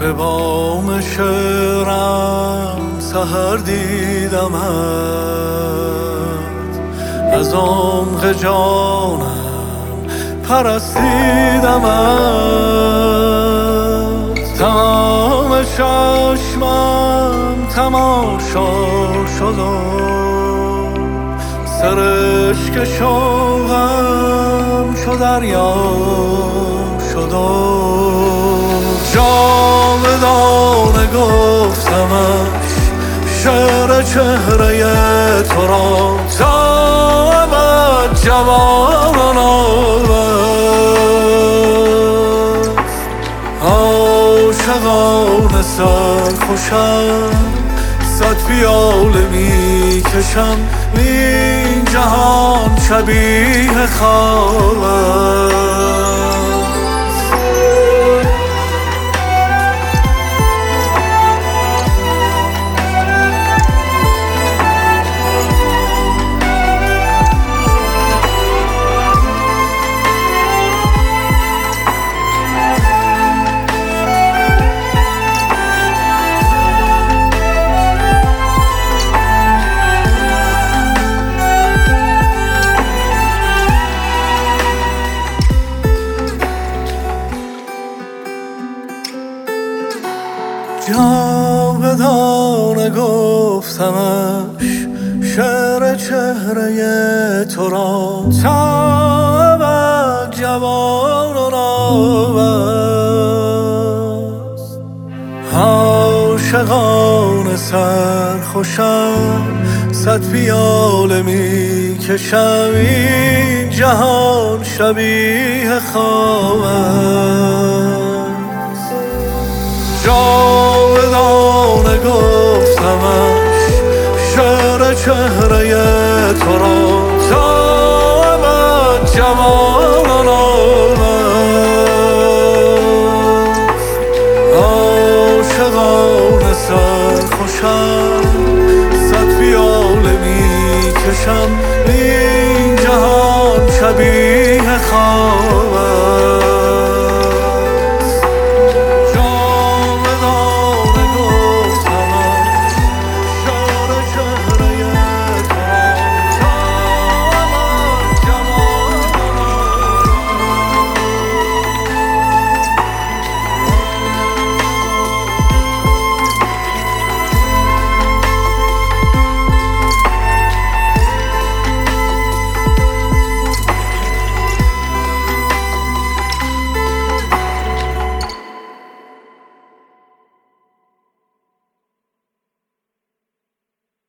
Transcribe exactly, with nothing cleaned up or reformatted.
به بام شعرم سحر دیدمت، از عمق جانم پرستیدمت. تمام چشمم تماشا شد و سرشک شوقم شد دریا شد و جاودانه گفتمش شعر چهره تو را تا ابد جوان است. عاشقانه سرخوشم صد پیاله می کشم، این جهان شبیه خواب است. جاودانه گفتمش شعر چهره تو را تا ابد جوان و نو است. عاشقانه سرخوشم صد پیاله می کشم، این جهان شبیه خواب است. جاودانه گفتمش شعر چهره تو را